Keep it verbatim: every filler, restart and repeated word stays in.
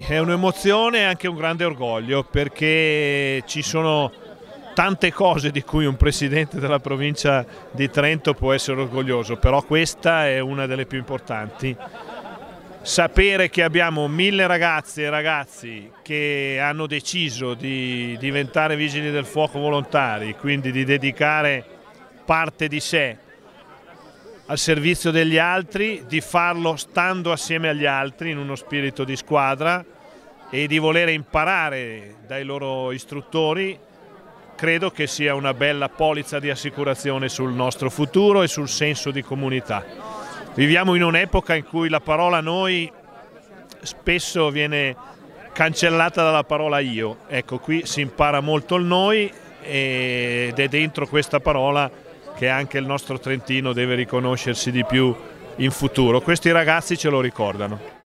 è un'emozione e anche un grande orgoglio, perché ci sono tante cose di cui un presidente della provincia di Trento può essere orgoglioso, però questa è una delle più importanti. Sapere che abbiamo mille ragazze e ragazzi che hanno deciso di diventare vigili del fuoco volontari, quindi di dedicare parte di sé al servizio degli altri, di farlo stando assieme agli altri in uno spirito di squadra e di volere imparare dai loro istruttori, credo che sia una bella polizza di assicurazione sul nostro futuro e sul senso di comunità. Viviamo in un'epoca in cui la parola noi spesso viene cancellata dalla parola io. Ecco, qui si impara molto il noi ed è dentro questa parola che anche il nostro Trentino deve riconoscersi di più in futuro. Questi ragazzi ce lo ricordano.